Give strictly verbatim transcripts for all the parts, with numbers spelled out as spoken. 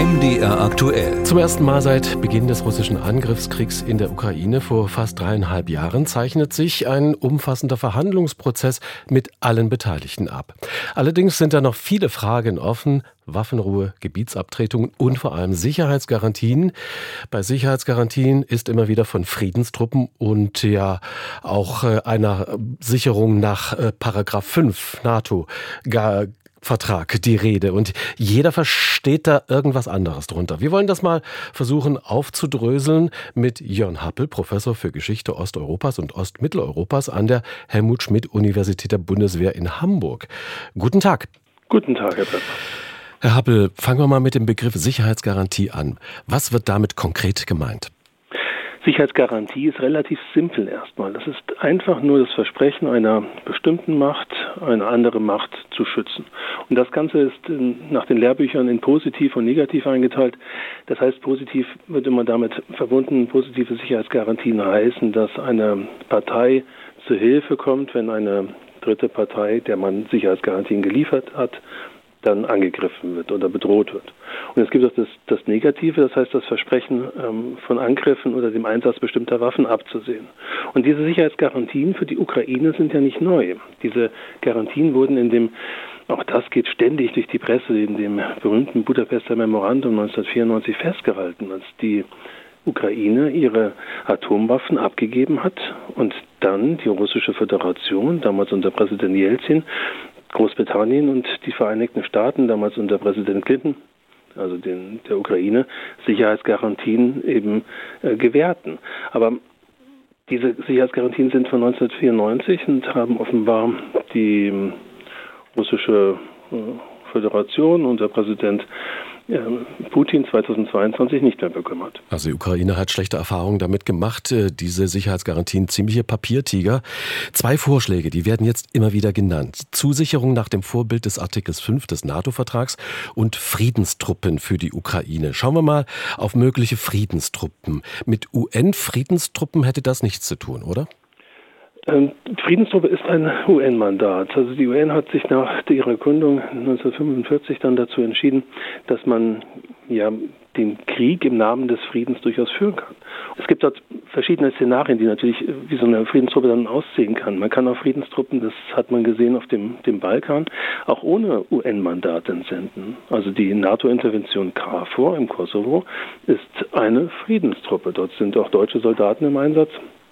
M D R aktuell. Zum ersten Mal seit Beginn des russischen Angriffskriegs in der Ukraine vor fast dreieinhalb Jahren zeichnet sich ein umfassender Verhandlungsprozess mit allen Beteiligten ab. Allerdings sind da noch viele Fragen offen: Waffenruhe, Gebietsabtretungen und vor allem Sicherheitsgarantien. Bei Sicherheitsgarantien ist immer wieder von Friedenstruppen und ja auch einer Sicherung nach Paragraph fünf NATO gar Vertrag die Rede, und jeder versteht da irgendwas anderes drunter. Wir wollen das mal versuchen aufzudröseln mit Jörn Happel, Professor für Geschichte Osteuropas und Ostmitteleuropas an der Helmut-Schmidt-Universität der Bundeswehr in Hamburg. Guten Tag. Guten Tag, Herr Pfeffer. Herr Happel, fangen wir mal mit dem Begriff Sicherheitsgarantie an. Was wird damit konkret gemeint? Sicherheitsgarantie ist relativ simpel erstmal. Das ist einfach nur das Versprechen einer bestimmten Macht, eine andere Macht zu schützen. Und das Ganze ist nach den Lehrbüchern in positiv und negativ eingeteilt. Das heißt, positiv wird immer damit verbunden, positive Sicherheitsgarantien heißen, dass eine Partei zur Hilfe kommt, wenn eine dritte Partei, der man Sicherheitsgarantien geliefert hat, dann angegriffen wird oder bedroht wird. Und es gibt auch das, das Negative, das heißt das Versprechen ähm, von Angriffen oder dem Einsatz bestimmter Waffen abzusehen. Und diese Sicherheitsgarantien für die Ukraine sind ja nicht neu. Diese Garantien wurden in dem, auch das geht ständig durch die Presse, in dem berühmten Budapester Memorandum neunzehnhundertvierundneunzig festgehalten, als die Ukraine ihre Atomwaffen abgegeben hat und dann die Russische Föderation, damals unter Präsident Jelzin, Großbritannien und die Vereinigten Staaten, damals unter Präsident Clinton, also den, der Ukraine, Sicherheitsgarantien eben äh, gewährten. Aber diese Sicherheitsgarantien sind von neunzehnhundertvierundneunzig und haben offenbar die äh, russische äh, Föderation unter Präsident äh, Putin zweitausendzweiundzwanzig nicht mehr bekümmert. Also die Ukraine hat schlechte Erfahrungen damit gemacht, diese Sicherheitsgarantien, ziemliche Papiertiger. Zwei Vorschläge, die werden jetzt immer wieder genannt: Zusicherung nach dem Vorbild des Artikels fünf des NATO-Vertrags und Friedenstruppen für die Ukraine. Schauen wir mal auf mögliche Friedenstruppen. Mit U N-Friedenstruppen hätte das nichts zu tun, oder? Friedenstruppe ist ein U N-Mandat. Also die U N hat sich nach ihrer Gründung neunzehnhundertfünfundvierzig dann dazu entschieden, dass man ja den Krieg im Namen des Friedens durchaus führen kann. Es gibt dort verschiedene Szenarien, die natürlich wie so eine Friedenstruppe dann aussehen kann. Man kann auch Friedenstruppen, das hat man gesehen auf dem, dem Balkan, auch ohne U N-Mandat entsenden. Also die NATO-Intervention KFOR im Kosovo ist eine Friedenstruppe. Dort sind auch deutsche Soldaten im Einsatz.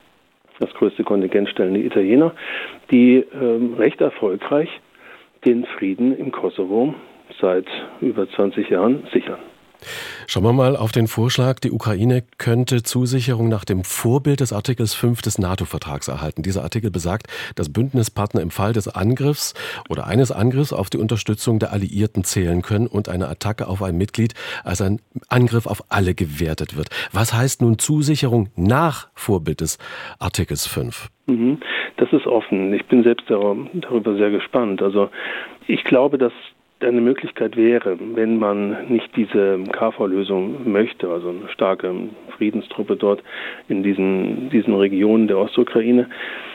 Das größte Kontingent stellen die Italiener, die ähm, recht erfolgreich den Frieden im Kosovo seit über zwanzig Jahren sichern. Schauen wir mal auf den Vorschlag, die Ukraine könnte Zusicherung nach dem Vorbild des Artikels fünf des NATO-Vertrags erhalten. Dieser Artikel besagt, dass Bündnispartner im Fall des Angriffs oder eines Angriffs auf die Unterstützung der Alliierten zählen können und eine Attacke auf ein Mitglied als ein Angriff auf alle gewertet wird. Was heißt nun Zusicherung nach Vorbild des Artikels fünf? Das ist offen. Ich bin selbst darüber sehr gespannt. Also ich glaube, dass eine Möglichkeit wäre, wenn man nicht diese KFOR-Lösung möchte, also eine starke Friedenstruppe dort in diesen, diesen Regionen der Ostukraine,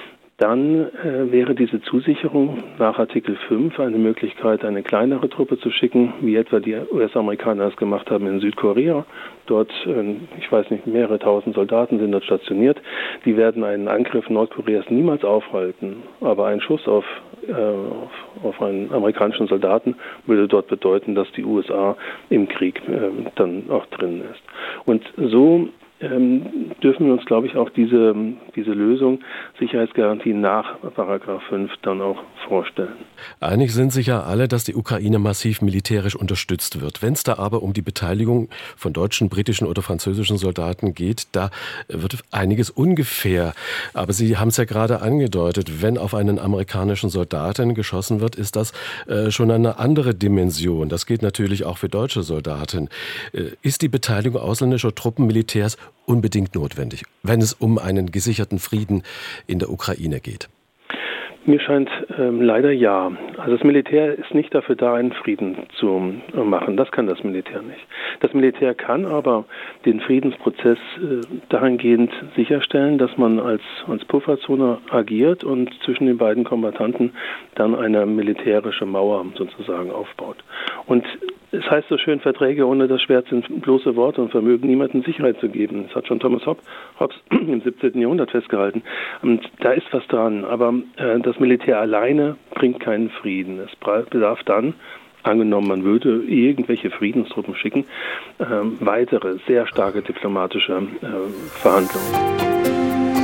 dann äh, wäre diese Zusicherung nach Artikel fünf eine Möglichkeit, eine kleinere Truppe zu schicken, wie etwa die U S-Amerikaner es gemacht haben in Südkorea. Dort, äh, ich weiß nicht, mehrere tausend Soldaten sind dort stationiert. Die werden einen Angriff Nordkoreas niemals aufhalten, aber ein Schuss auf, äh, auf, auf einen amerikanischen Soldaten würde dort bedeuten, dass die U S A im Krieg äh, dann auch drin ist. Und so Ähm, dürfen wir uns, glaube ich, auch diese, diese Lösung, Sicherheitsgarantien nach Paragraph fünf, dann auch vorstellen. Einig sind sich ja alle, dass die Ukraine massiv militärisch unterstützt wird. Wenn es da aber um die Beteiligung von deutschen, britischen oder französischen Soldaten geht, da wird einiges ungefähr. Aber Sie haben es ja gerade angedeutet, wenn auf einen amerikanischen Soldaten geschossen wird, ist das äh, schon eine andere Dimension. Das gilt natürlich auch für deutsche Soldaten. Äh, ist die Beteiligung ausländischer Truppen, Militärs unbedingt notwendig, wenn es um einen gesicherten Frieden in der Ukraine geht? Mir scheint ähm, leider ja. Also das Militär ist nicht dafür da, einen Frieden zu äh, machen. Das kann das Militär nicht. Das Militär kann aber den Friedensprozess äh, dahingehend sicherstellen, dass man als, als Pufferzone agiert und zwischen den beiden Kombattanten dann eine militärische Mauer sozusagen aufbaut. Und es heißt so schön, Verträge ohne das Schwert sind bloße Worte und vermögen niemandem Sicherheit zu geben. Das hat schon Thomas Hobbes im siebzehnten Jahrhundert festgehalten. Und da ist was dran. Aber äh, das Militär alleine bringt keinen Frieden. Es bedarf dann, angenommen man würde irgendwelche Friedenstruppen schicken, äh, weitere sehr starke diplomatische äh, Verhandlungen.